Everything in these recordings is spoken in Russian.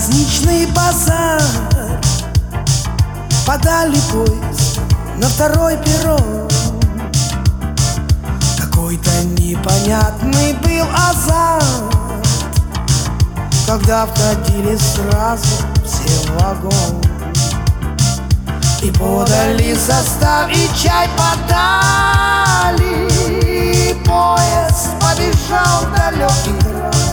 Праздничный базар, подали поезд на второй перрон. Какой-то непонятный был азарт, когда входили сразу все в вагон. И подали состав, и чай подали. Поезд побежал в далекий край.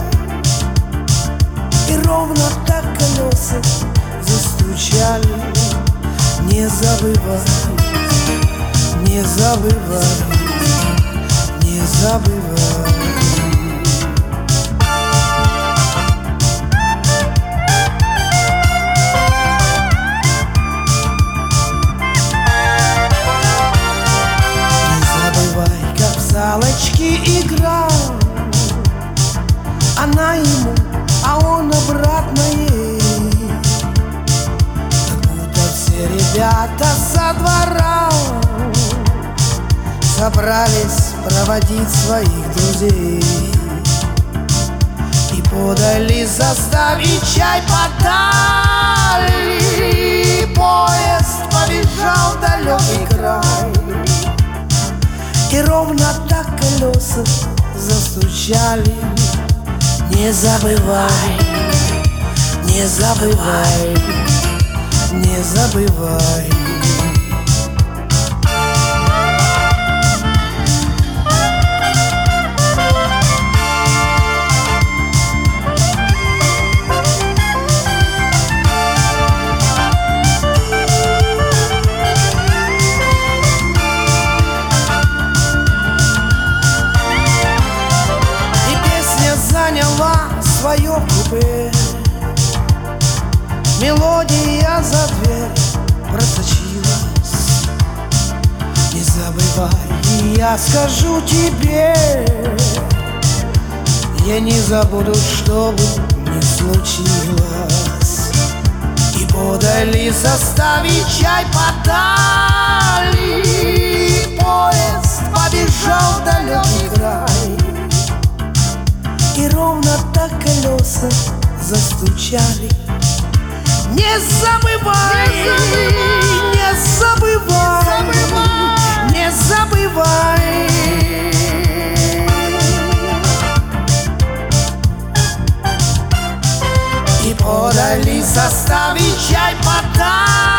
И ровно так колеса застучали. Не забывай, не забывай, не забывай. Салочки играл, она ему, а он обратно ей. Как будто все ребята со двора собрались проводить своих друзей. И подали состав, и чай подали. Поезд побежал в далекий край. И ровно так колеса застучали. Не забывай, не забывай, не забывай. Свое купе, мелодия за дверь просочилась. Не забывай, и я скажу тебе, я не забуду, что бы ни случилось. И подали состав, и чай подали. Поезд побежал в далекий край. И ровно так колеса застучали. Не забывай, не забывай, не забывай. И подали состав, и чай подали.